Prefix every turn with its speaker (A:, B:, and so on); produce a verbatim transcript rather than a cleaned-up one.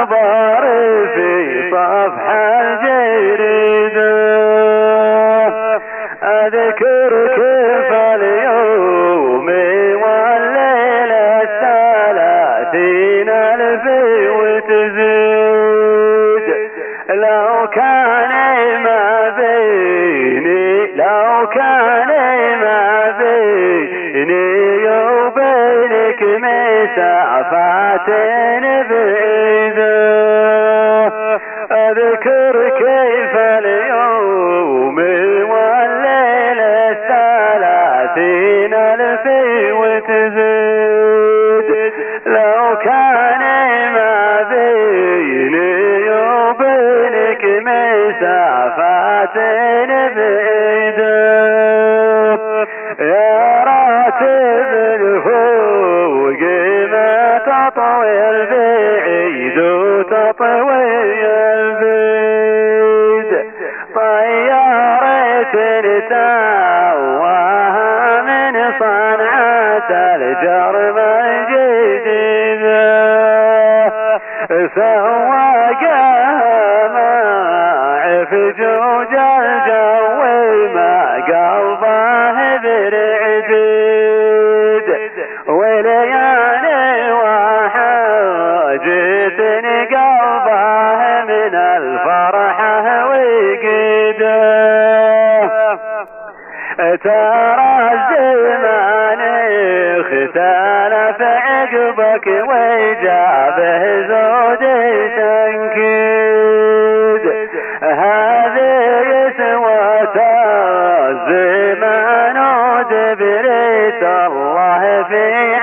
A: خبر في صفح الجريدة. أذكر كيف اليوم والليلة الثلاثين ألف وتزيد. لو كان ما بيني لو كان ما بيني وبينك مسافات بعيدة. أذكر كيف اليوم والليلة الثلاثين ألف وتزيد. لو كان ما بيني وبينك مسافات بعيدة. يا راتب الفوق ما تطوي البعيد وتطوي البعيد. طيارة تاواها من صنعاء الجرم الجديدة. سواقها مع فجوج الجو ما قلبه برعديد. وليالي وحاجتني قلبه من الفرحة وقيده. ترى الزمان اختلف عقبك وجابه زود تنكيد. هذه يسوى الزمان ودبريت الله في